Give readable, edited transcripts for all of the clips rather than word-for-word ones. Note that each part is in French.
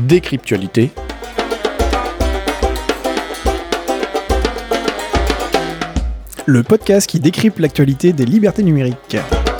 Décryptualité. Le podcast qui décrypte l'actualité des libertés numériques.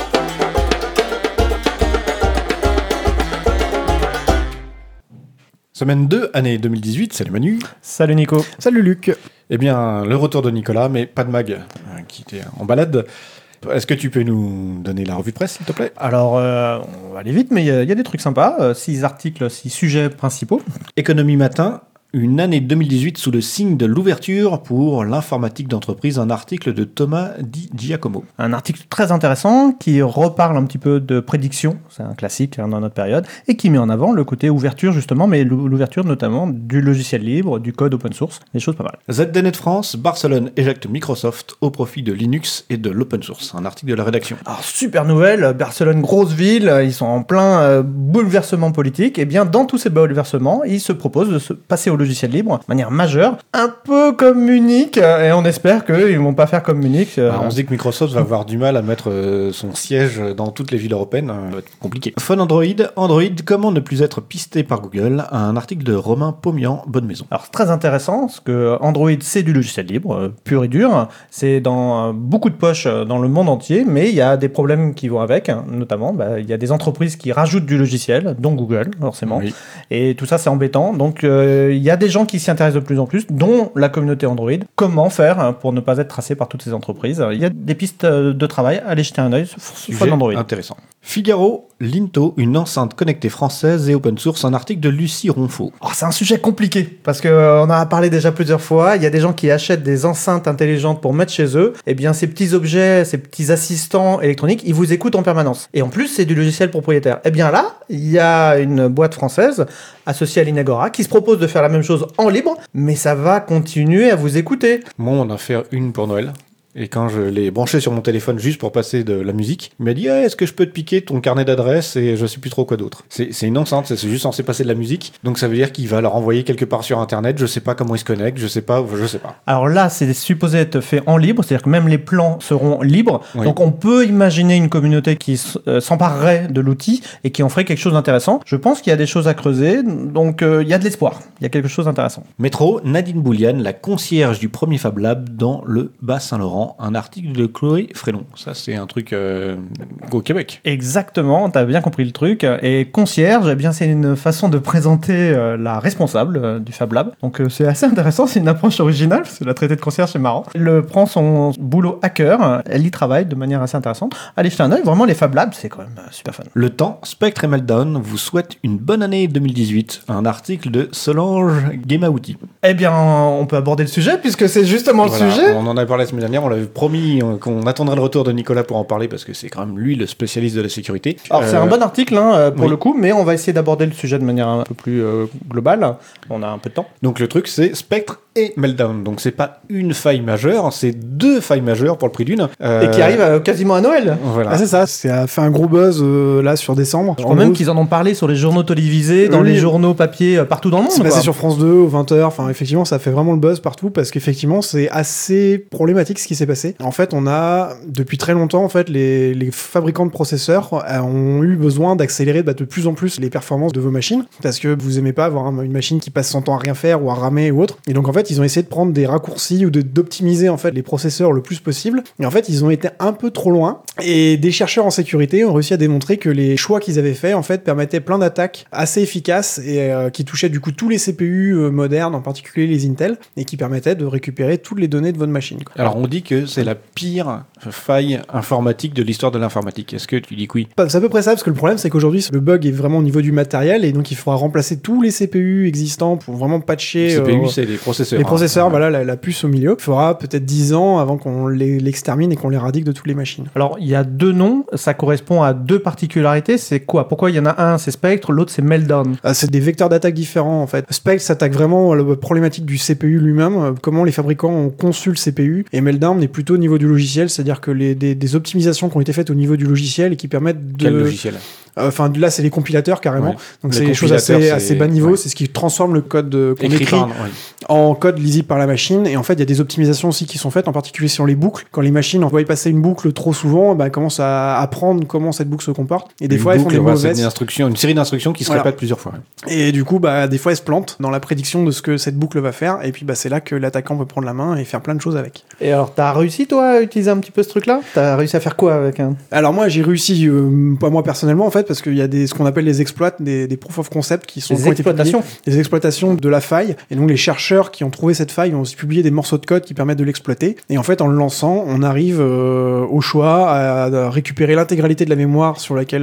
Semaine 2, année 2018, salut Manu. Salut Nico. Salut Luc. Eh bien, le retour de Nicolas, mais pas de Mag, qui était en balade. Est-ce que tu peux nous donner la revue de presse, s'il te plaît ? Alors, on va aller vite, mais il y a des trucs sympas. 6 articles, 6 sujets principaux. Économie Matin, une année 2018 sous le signe de l'ouverture pour l'informatique d'entreprise, un article de Thomas Di Giacomo. Un article très intéressant qui reparle un petit peu de prédiction, c'est un classique dans notre période, et qui met en avant le côté ouverture justement, mais l'ouverture notamment du logiciel libre, du code open source, des choses pas mal. ZDNet France, Barcelone éjecte Microsoft au profit de Linux et de l'open source, un article de la rédaction. Alors, super nouvelle, Barcelone, grosse ville, ils sont en plein bouleversement politique, et bien dans tous ces bouleversements, ils se proposent de se passer au logiciel libre de manière majeure, un peu comme Munich, et on espère qu'ils ne vont pas faire comme Munich. On se dit que Microsoft va avoir du mal à mettre son siège dans toutes les villes européennes, ça va être compliqué. Phone Android, comment ne plus être pisté par Google, un article de Romain Pomian, Bonne Maison. Alors c'est très intéressant, parce que Android c'est du logiciel libre, pur et dur, c'est dans beaucoup de poches dans le monde entier, mais il y a des problèmes qui vont avec, notamment il y a des entreprises qui rajoutent du logiciel, dont Google forcément, oui. Et tout ça c'est embêtant, donc il y a des gens qui s'y intéressent de plus en plus, dont la communauté Android. Comment faire pour ne pas être tracé par toutes ces entreprises ? Il y a des pistes de travail, allez jeter un œil sur Phone Android. Intéressant. Figaro, Linto, une enceinte connectée française et open source, un article de Lucie Ronfaux. Oh, c'est un sujet compliqué, parce qu'on en a parlé déjà plusieurs fois, il y a des gens qui achètent des enceintes intelligentes pour mettre chez eux, et bien ces petits objets, ces petits assistants électroniques, ils vous écoutent en permanence. Et en plus, c'est du logiciel propriétaire. Et bien là, il y a une boîte française, associée à l'Inagora, qui se propose de faire la même chose en libre, mais ça va continuer à vous écouter. Moi, on en a fait une pour Noël. Et quand je l'ai branché sur mon téléphone juste pour passer de la musique, il m'a dit est-ce que je peux te piquer ton carnet d'adresses et je sais plus trop quoi d'autre. C'est une enceinte, c'est juste censé passer de la musique, donc ça veut dire qu'il va leur envoyer quelque part sur internet, je sais pas comment ils se connectent, je sais pas. Alors là, c'est supposé être fait en libre, c'est-à-dire que même les plans seront libres, oui. Donc on peut imaginer une communauté qui s'emparerait de l'outil et qui en ferait quelque chose d'intéressant. Je pense qu'il y a des choses à creuser, donc il y a de l'espoir, il y a quelque chose d'intéressant. Métro, Nadine Boulian, la concierge du premier Fab Lab dans le Bas-Saint-Laurent. Un article de Chloé Frélon. Ça, c'est un truc au Québec. Exactement, t'as bien compris le truc. Et concierge, eh bien, c'est une façon de présenter la responsable du Fab Lab. Donc, c'est assez intéressant, c'est une approche originale, parce que la traité de concierge, c'est marrant. Elle prend son boulot hacker, elle y travaille de manière assez intéressante. Allez jeter un œil, vraiment, les Fab Labs, c'est quand même super fun. Le Temps, Spectre et Meltdown vous souhaitent une bonne année 2018. Un article de Solange Guémaouti. Eh bien, on peut aborder le sujet, puisque c'est justement le sujet. On en a parlé la semaine dernière, on l'avait promis qu'on attendrait le retour de Nicolas pour en parler parce que c'est quand même lui le spécialiste de la sécurité. Alors c'est un bon article pour le coup, mais on va essayer d'aborder le sujet de manière un peu plus globale. On a un peu de temps. Donc le truc c'est Spectre et Meltdown. Donc c'est pas une faille majeure, c'est 2 failles majeures pour le prix d'une. Et qui arrivent quasiment à Noël. Voilà. Ah, c'est ça, ça a fait un gros buzz là sur décembre. Je crois même qu'ils en ont parlé sur les journaux télévisés, dans les journaux papier partout dans le monde. C'est passé sur France 2 aux 20h, enfin effectivement ça fait vraiment le buzz partout parce qu'effectivement c'est assez problématique ce qui s'est passé. En fait on a depuis très longtemps en fait les fabricants de processeurs ont eu besoin d'accélérer de plus en plus les performances de vos machines parce que vous aimez pas avoir une machine qui passe son temps à rien faire ou à ramer ou autre. Et donc en fait ils ont essayé de prendre des raccourcis ou d'optimiser en fait les processeurs le plus possible. Et en fait ils ont été un peu trop loin et des chercheurs en sécurité ont réussi à démontrer que les choix qu'ils avaient faits en fait permettaient plein d'attaques assez efficaces et qui touchaient du coup tous les CPU modernes, en particulier les Intel, et qui permettaient de récupérer toutes les données de votre machine, quoi. Alors on dit que c'est la pire faille informatique de l'histoire de l'informatique. Est-ce que tu dis que oui ? C'est à peu près ça, parce que le problème c'est qu'aujourd'hui le bug est vraiment au niveau du matériel et donc il faudra remplacer tous les CPU existants pour vraiment patcher. Les CPU c'est les processeurs. Les processeurs, voilà, la puce au milieu. Il faudra peut-être 10 ans avant qu'on l'extermine et qu'on l'éradique de toutes les machines. Alors il y a 2 noms, ça correspond à 2 particularités. C'est quoi ? Pourquoi il y en a un c'est Spectre, l'autre c'est Meltdown ? C'est des vecteurs d'attaque différents en fait. Spectre s'attaque vraiment à la problématique du CPU lui-même, comment les fabricants ont conçu le CPU, et Meltdown est plutôt au niveau du logiciel, c'est-à-dire que des optimisations qui ont été faites au niveau du logiciel et qui permettent de... Quel logiciel ? Enfin, là, c'est les compilateurs carrément. Ouais. Donc, Les c'est des choses compilateurs, assez bas niveau. ouais. C'est ce qui transforme le code qu'on Écrit écrit par- ouais. en code lisible par la machine. Et en fait, il y a des optimisations aussi qui sont faites, en particulier sur les boucles. Quand les machines envoient passer une boucle trop souvent, bah, elles commencent à apprendre comment cette boucle se comporte. Et des Une fois, elles font boucle, des voilà, c'est mauvaises. une série d'instructions qui se Voilà. répètent plusieurs fois. Ouais. Et du coup, bah, des fois, elles se plantent dans la prédiction de ce que cette boucle va faire. Et puis, bah, c'est là que l'attaquant peut prendre la main et faire plein de choses avec. Et alors, t'as réussi, toi, à utiliser un petit peu ce truc-là? T'as réussi à faire quoi avec un... Alors moi, j'ai réussi, pas moi personnellement en fait, parce qu'il y a ce qu'on appelle les exploits, des proof of concept qui sont Des qui ont été exploitations. publiés, des exploitations de la faille. Et donc les chercheurs qui ont trouvé cette faille ont aussi publié des morceaux de code qui permettent de l'exploiter. Et en fait, en le lançant, on arrive au choix à récupérer l'intégralité de la mémoire sur laquelle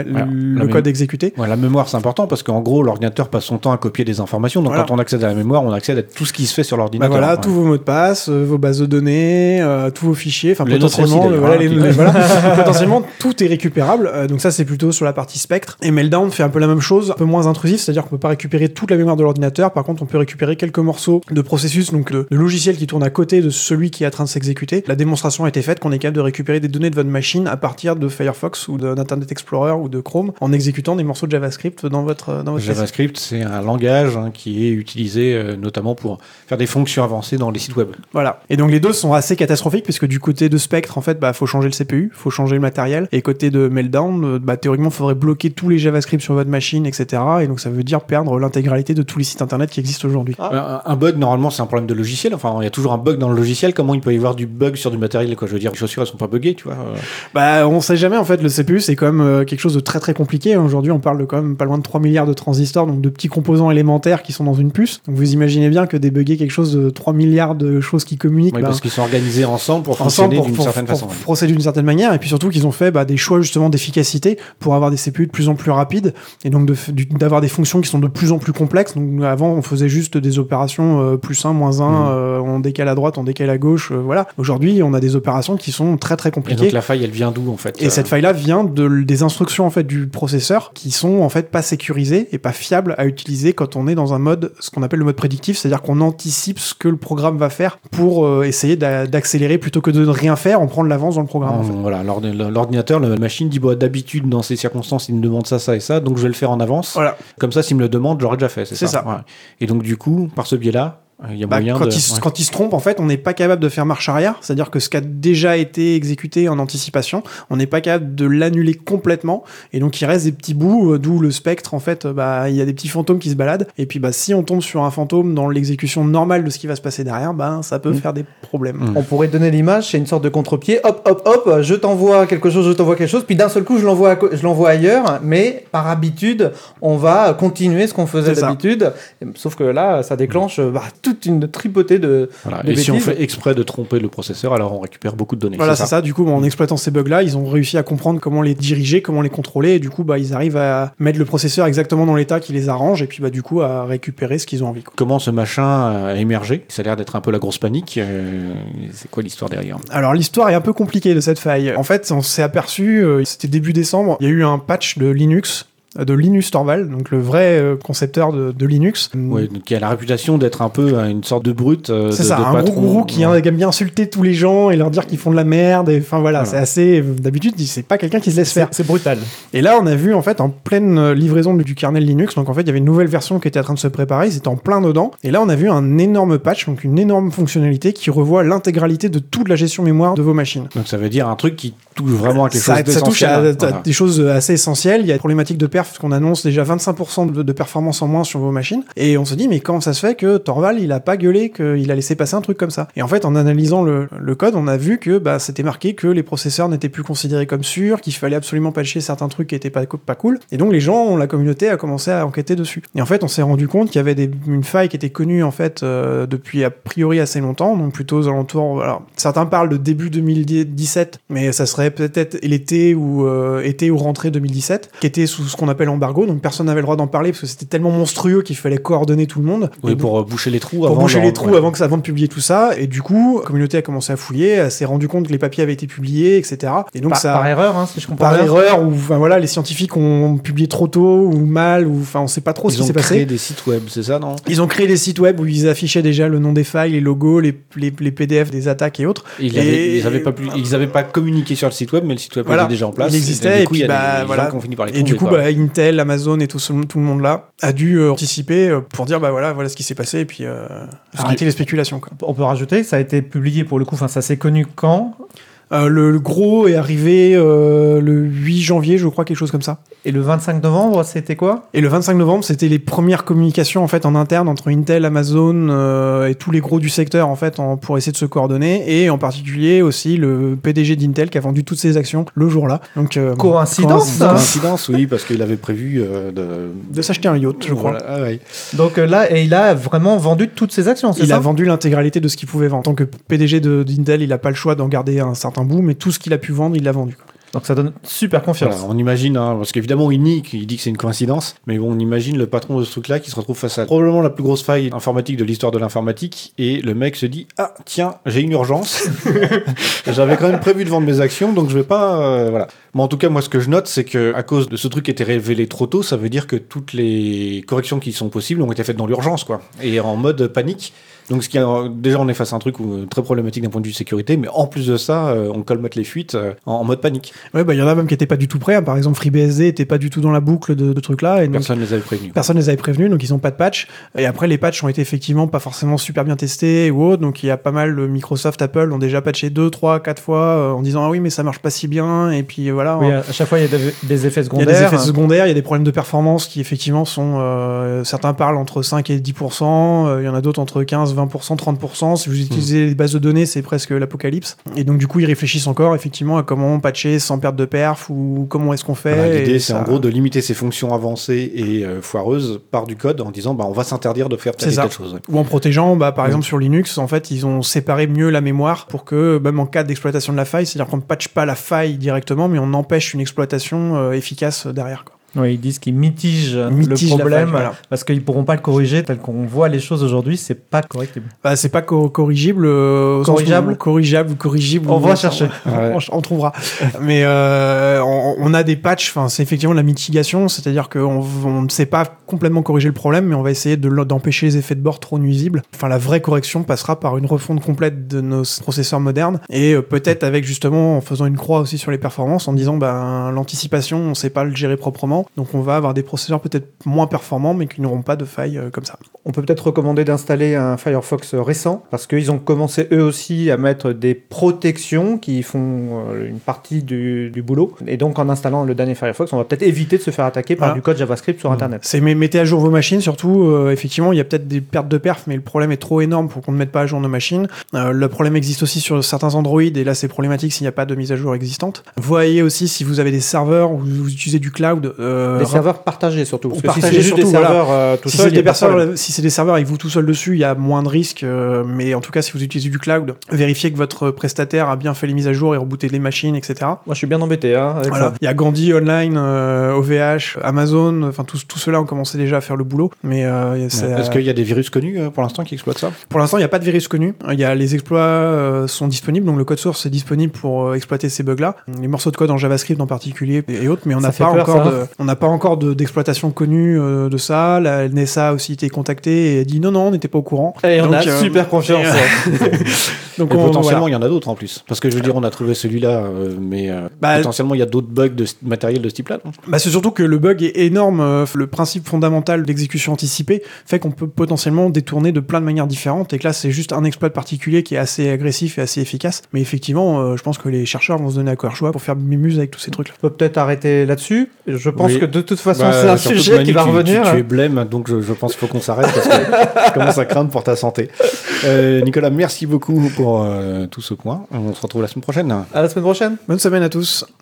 le code est exécuté. Ouais, la mémoire, c'est important parce qu'en gros, l'ordinateur passe son temps à copier des informations. Donc, Voilà. quand on accède à la mémoire, on accède à tout ce qui se fait sur Bah l'ordinateur. voilà, Ouais. tous vos mots de passe, vos bases de données, tous vos fichiers, enfin Les nôtres aussi, potentiellement, d'ailleurs, voilà, hein, voilà, potentiellement tout est récupérable. Donc ça c'est plutôt sur la partie spectre. Et Meltdown fait un peu la même chose, un peu moins intrusif, c'est-à-dire qu'on peut pas récupérer toute la mémoire de l'ordinateur. Par contre, on peut récupérer quelques morceaux de processus, donc de logiciels qui tournent à côté de celui qui est en train de s'exécuter. La démonstration a été faite qu'on est capable de récupérer des données de votre machine à partir de Firefox ou d'Internet Explorer ou de Chrome en exécutant des morceaux de JavaScript dans votre PC. JavaScript, c'est un langage qui est utilisé notamment pour faire des fonctions avancées dans les sites web. Voilà. Et donc les deux sont assez catastrophiques puisque du côté de Spectre, en fait, bah faut changer le CPU, faut changer le matériel. Et côté de Meltdown, bah théoriquement, il faudrait bloquer tous les JavaScript sur votre machine, etc. Et donc ça veut dire perdre l'intégralité de tous les sites internet qui existent aujourd'hui. Un bug, normalement, c'est un problème de logiciel. Enfin, il y a toujours un bug dans le logiciel. Comment il peut y avoir du bug sur du matériel, quoi? Je veux dire, les chaussures, elles sont pas buggées, tu vois. Bah on sait jamais en fait. Le CPU c'est quand même quelque chose de très très compliqué. Aujourd'hui, on parle de quand même pas loin de 3 milliards de transistors, donc de petits composants élémentaires qui sont dans une puce. Donc vous imaginez bien que débugger quelque chose de 3 milliards de choses qui communiquent, Oui, bah, parce qu'ils sont organisés ensemble pour fonctionner d'une certaine façon. pour procéder d'une certaine manière, et puis surtout qu'ils ont fait des choix justement d'efficacité pour avoir des CPU de plus en plus rapides, et donc d'avoir des fonctions qui sont de plus en plus complexes. Donc avant on faisait juste des opérations plus 1, moins 1, on décale à droite, on décale à gauche, voilà. Aujourd'hui on a des opérations qui sont très très Et compliquées. donc la faille, elle vient d'où en fait? Et cette faille-là vient des instructions en fait du processeur qui sont en fait pas sécurisées et pas fiables à utiliser quand on est dans un mode, ce qu'on appelle le mode prédictif, c'est-à-dire qu'on anticipe ce que le programme va faire pour essayer d'accélérer plutôt que de ne rien faire, on prend de l'avance dans le programme. En fait. Voilà, l'ordinateur, la machine dit d'habitude dans ces circonstances, il me demande ça, et ça, donc je vais le faire en avance. Voilà. Comme ça, s'il me le demande, j'aurais déjà fait. C'est ça. Ouais. Et donc du coup, par ce biais-là, il y a moyen quand il se trompe, en fait, on n'est pas capable de faire marche arrière. C'est-à-dire que ce qui a déjà été exécuté en anticipation, on n'est pas capable de l'annuler complètement. Et donc, il reste des petits bouts, d'où le spectre, en fait, il y a des petits fantômes qui se baladent. Et puis, si on tombe sur un fantôme dans l'exécution normale de ce qui va se passer derrière, ça peut faire des problèmes. On pourrait donner l'image, c'est une sorte de contre-pied. Hop, hop, hop, je t'envoie quelque chose, puis d'un seul coup, je l'envoie ailleurs. Mais par habitude, on va continuer ce qu'on faisait d'habitude. Sauf que là, ça déclenche toute une tripotée de Et bêtises. si on fait exprès de tromper le processeur, alors on récupère beaucoup de données. Voilà, c'est ça. Du coup, en exploitant ces bugs-là, ils ont réussi à comprendre comment les diriger, comment les contrôler. Et du coup, ils arrivent à mettre le processeur exactement dans l'état qui les arrange. Et puis, du coup, à récupérer ce qu'ils ont envie. Quoi. Comment ce machin a émergé? Ça a l'air d'être un peu la grosse panique. C'est quoi l'histoire derrière? Alors, l'histoire est un peu compliquée de cette faille. En fait, on s'est aperçu, c'était début décembre, il y a eu un patch de Linux, de Linus Torvald, donc le vrai concepteur de Linux. Ouais, qui a la réputation d'être un peu une sorte de brute. C'est ça, un gros gourou qui aime bien insulter tous les gens et leur dire qu'ils font de la merde. Enfin voilà, c'est assez. D'habitude, c'est pas quelqu'un qui se laisse faire. C'est brutal. Et là, on a vu en fait en pleine livraison du kernel Linux. Donc en fait, il y avait une nouvelle version qui était en train de se préparer. C'était en plein dedans. Et là, on a vu un énorme patch, donc une énorme fonctionnalité qui revoit l'intégralité de toute la gestion mémoire de vos machines. Donc ça veut dire un truc qui touche vraiment à quelque chose Ça touche d'essentiel. à des choses assez essentielles. Il y a des problématiques de perf qu'on annonce déjà 25% de performance en moins sur vos machines. Et on se dit, mais comment ça se fait que Torvald, il a pas gueulé, qu'il a laissé passer un truc comme ça? Et en fait, en analysant le code, on a vu que c'était marqué que les processeurs n'étaient plus considérés comme sûrs, qu'il fallait absolument patcher certains trucs qui étaient pas cool. Et donc les gens, la communauté a commencé à enquêter dessus. Et en fait, on s'est rendu compte qu'il y avait une faille qui était connue en fait depuis a priori assez longtemps, donc plutôt aux alentours. Alors certains parlent de début 2017, mais ça serait peut-être l'été ou rentrée 2017, qui était sous ce qu'on appelle appel embargo, donc personne n'avait le droit d'en parler parce que c'était tellement monstrueux qu'il fallait coordonner tout le monde. Oui, Et pour boucher les trous pour avant. boucher les trous ouais. avant de publier tout ça, et du coup, la communauté a commencé à fouiller, elle s'est rendu compte que les papiers avaient été publiés, etc. Et donc Par erreur, hein, si je comprends par bien. erreur, ou enfin voilà, les scientifiques ont publié trop tôt ou mal, ou enfin on sait pas trop ce Ils qui ont s'est créé passé. des sites web, c'est ça, non? Ils ont créé des sites web où ils affichaient déjà le nom des failles, les logos, les PDF des attaques et autres. Ils avaient pas communiqué sur le site web, mais le site web Voilà, était déjà en place. il existait, du et coup, puis, il y a bah, des voilà. gens qui ont fini par les Et du tomber, coup, quoi. bah, Intel, Amazon et tout le monde là a dû anticiper pour dire bah voilà ce qui s'est passé et puis arrêter les spéculations, quoi. On peut rajouter, ça a été publié pour le coup, enfin ça s'est connu quand? Le gros est arrivé le 8 janvier, je crois, quelque chose comme ça. Et le 25 novembre, c'était quoi? Et le 25 novembre, c'était les premières communications en fait en interne entre Intel, Amazon et tous les gros du secteur en fait pour essayer de se coordonner, et en particulier aussi le PDG d'Intel qui a vendu toutes ses actions le jour-là. Donc Coïncidence, ça. Coïncidence, oui, parce qu'il avait prévu de s'acheter un yacht, je crois. Voilà, ah ouais. Donc là, et il a vraiment vendu toutes ses actions, c'est Il ça? a vendu l'intégralité de ce qu'il pouvait vendre. En tant que PDG d'Intel, il n'a pas le choix d'en garder un certain bout, mais tout ce qu'il a pu vendre, il l'a vendu. Donc ça donne super confiance. Voilà, on imagine, hein, parce qu'évidemment il nie, il dit que c'est une coïncidence, mais bon, on imagine le patron de ce truc-là qui se retrouve face à probablement la plus grosse faille informatique de l'histoire de l'informatique, et le mec se dit ah tiens, j'ai une urgence, j'avais quand même prévu de vendre mes actions, donc je vais pas, voilà. Mais en tout cas, moi ce que je note, c'est que à cause de ce truc qui était révélé trop tôt, ça veut dire que toutes les corrections qui sont possibles ont été faites dans l'urgence, quoi, et en mode panique. Donc, ce qui a, déjà, on est face à un truc très problématique d'un point de vue de sécurité, mais en plus de ça, on colmate les fuites en mode panique. Ouais, bah, il y en a même qui étaient pas du tout prêts, hein. Par exemple, FreeBSD était pas du tout dans la boucle de trucs-là. Et donc, Personne ne les avait prévenus. personne les avait prévenus, donc ils ont pas de patch. Et après, les patchs ont été effectivement pas forcément super bien testés ou autre. Donc, il y a pas mal, Microsoft, Apple ont déjà patché 2, 3, 4 fois en disant ah oui, mais ça marche pas si bien. Et puis voilà. Oui, à chaque fois, il y a des effets Il y a secondaires. des effets secondaires, il y a des problèmes de performance qui effectivement sont. Certains parlent entre 5 et 10%, il y en a d'autres entre 15, 20%, 30%. Si vous utilisez les bases de données, c'est presque l'apocalypse. Et donc, du coup, ils réfléchissent encore effectivement à comment patcher sans perte de perf ou comment est-ce qu'on fait. Voilà, l'idée, et c'est ça- en gros de limiter ces fonctions avancées et foireuses par du code en disant bah, on va s'interdire de faire telle C'est et ça. telle chose. Ouais. Ou en protégeant, bah, par exemple sur Linux, en fait, ils ont séparé mieux la mémoire pour que, même en cas d'exploitation de la faille, c'est-à-dire qu'on ne patche pas la faille directement, mais on empêche une exploitation efficace derrière, quoi. Oui, ils disent qu'ils mitigent Mitigent le la problème faille, voilà. parce qu'ils pourront pas le corriger tel qu'on voit les choses aujourd'hui, c'est pas correctible. Bah, c'est pas corrigible. Au sens où- corrigeable ou corrigible. On ou- va chercher. Ouais. On trouvera. Mais on a des patchs, enfin, c'est effectivement de la mitigation, c'est-à-dire qu'on ne sait pas complètement corriger le problème, mais on va essayer d'empêcher les effets de bord trop nuisibles. Enfin, la vraie correction passera par une refonte complète de nos processeurs modernes, et peut-être avec justement, en faisant une croix aussi sur les performances, en disant, ben, l'anticipation, on sait pas le gérer proprement, donc on va avoir des processeurs peut-être moins performants, mais qui n'auront pas de failles comme ça. On peut peut-être recommander d'installer un Firefox récent parce qu'ils ont commencé eux aussi à mettre des protections qui font une partie du boulot. Et donc en installant le dernier Firefox, on va peut-être éviter de se faire attaquer par Voilà. du code JavaScript sur Internet. Mettez à jour vos machines, surtout. Effectivement, il y a peut-être des pertes de perf, mais le problème est trop énorme pour qu'on ne mette pas à jour nos machines. Le problème existe aussi sur certains Android, et là c'est problématique s'il n'y a pas de mise à jour existante. Voyez aussi si vous avez des serveurs ou vous utilisez du cloud. Des serveurs partagés surtout. Parce que si partagés c'est juste des surtout, serveurs tout Si seul, c'est il y a des pas de problème. serveurs, si c'est des serveurs avec vous tout seul dessus, il y a moins de risques. Mais en tout cas, si vous utilisez du cloud, vérifiez que votre prestataire a bien fait les mises à jour et rebooté les machines, etc. Moi je suis bien embêté avec Voilà. ça. Il y a Gandhi Online, OVH, Amazon, enfin tout ceux-là ont commencé déjà à faire le boulot. Mais Est-ce qu'il y a des virus connus pour l'instant qui exploitent ça? pour l'instant, il n'y a pas de virus connu. Il y a les exploits sont disponibles, donc le code source est disponible pour exploiter ces bugs-là. Les morceaux de code en JavaScript en particulier et autres, mais on Ça n'a fait pas, peur, encore ça. on n'a pas encore d'exploitation connue de ça. La NSA a aussi été contactée et a dit non, on n'était pas au courant. Et on Donc, a super confiance. Et Donc potentiellement, voilà. il y en a d'autres en plus. Parce que je veux dire, on a trouvé celui-là, mais Bah, potentiellement, il y a d'autres bugs de matériel de ce type-là. Non Bah, c'est surtout que le bug est énorme. Le principe fondamental d'exécution anticipée fait qu'on peut potentiellement détourner de plein de manières différentes, et que là, c'est juste un exploit particulier qui est assez agressif et assez efficace. Mais effectivement, je pense que les chercheurs vont se donner à cœur joie pour faire mémuse avec tous ces trucs-là. On peut peut-être arrêter là-dessus. Je pense Oui. que de toute façon, Bah, c'est un surtout, sujet qui va Manu, revenir. Tu es blême, donc je pense qu'il faut qu'on s'arrête parce que je commence à craindre pour ta santé. Nicolas, merci beaucoup pour tout ce point. On se retrouve la semaine prochaine. À la semaine prochaine. Bonne semaine à tous.